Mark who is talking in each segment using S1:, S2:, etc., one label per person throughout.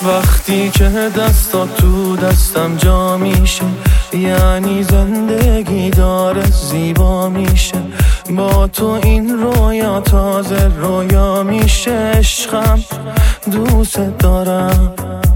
S1: وقتی که دستا تو دستم جا میشه، یعنی زندگی داره زیبا میشه. با تو این رویا تازه رویا میشه. عشقم دوست دارم.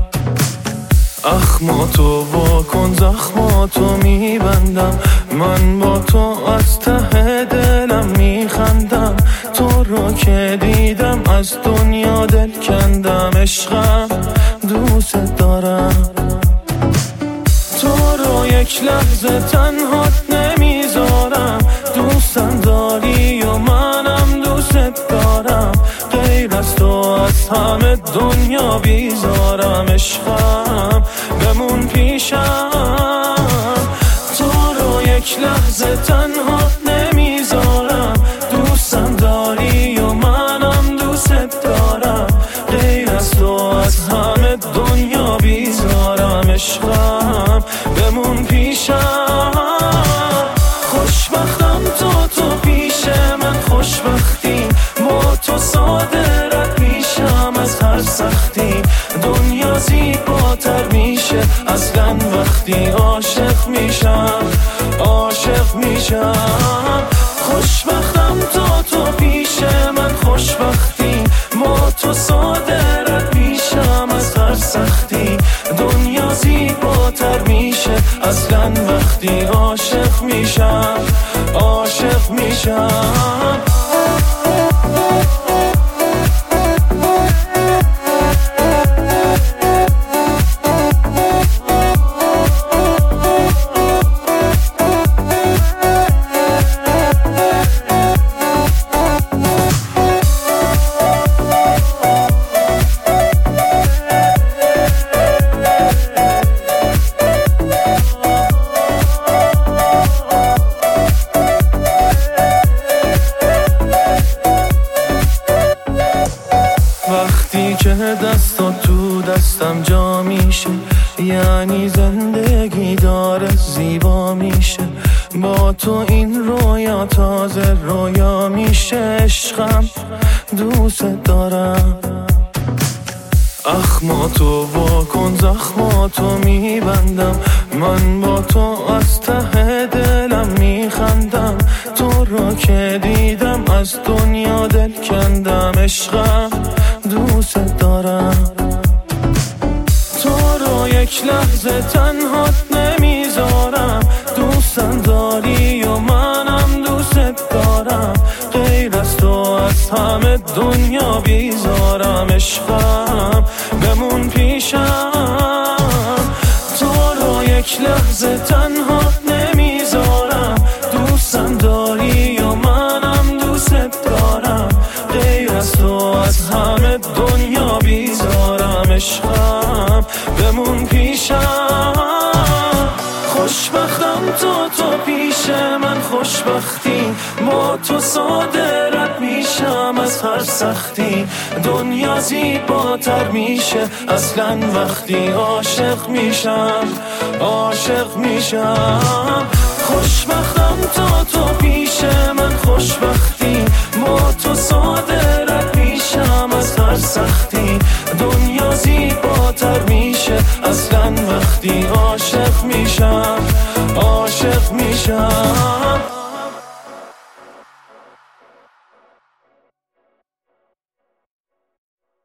S1: اخماتو واکن زخماتو میبندم، من با تو از ته دلم میخندم. تو رو که دیدم از دنیا دل کندم. عشقم دوست دارم. تو رو یک لحظه تنهات نمیذارم. دوستم داری و منم دوست دارم. غیر از تو از همه دنیا بیزارم. عشقم بمون پیشم. تو رو یک لحظه تنهات نمیذارم. دوستم داری و منم دوست دارم. غیر از تو از همه دنیا بیزارم. عشقم بمون پیشم. خوشبختم تو پیش من خوشبختی. با تو ساده رد میشم از هر سختی. دنیا زیباتر میشه اصلا وقتی عاشق میشم. عاشق میشم. خوشبختم تو پیش من خوشبختی. با تو ساده رد میشم از هر سختی. دنیا زیباتر میشه اصلا وقتی عاشق میشم. عاشق میشم. وقتی که دستا تو دستم جا میشه، یعنی زندگی داره زیبا میشه. با تو این رویا تازه رویا میشه. عشقم دوست دارم. اخماتو واکن زخماتو میبندم، من با تو از ته دلم میخندم. تو رو که دیدم از دنیا دل کندم. عشقم دوست دارم. تو رو یک لحظه تنهات نمیذارم. دوستم داری و منم دوست دارم. غیر از تو از همه دنیا بیزارم. عشقم بمون پیشم. تو رو یک لحظه تنهات نمیذارم. دوستم داری و منم دوست دارم. غیر از تو از همه دنیا بیزارم. عشقم بمون پیشم. خوشبختم تو پیش من خوشبختی. با تو ساده رد میشم از هر سختی. دنیا زیباتر میشه اصلا وقتی عاشق میشم. عاشق میشم. خوشبختم تو پیش من خوشبختی. با تو ساده رد میشم از هر سختی. دنیا زیباتر میشه اصلا وقتی عاشق میشم. عاشق میشم.